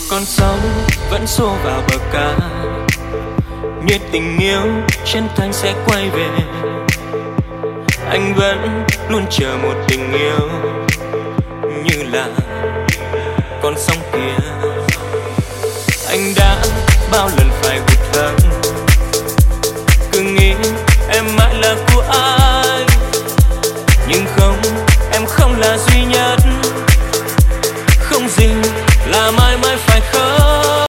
Con sóng vẫn xô vào bờ cá, biết tình yêu chân thành sẽ quay về. Anh vẫn luôn chờ một tình yêu như là con sóng kia.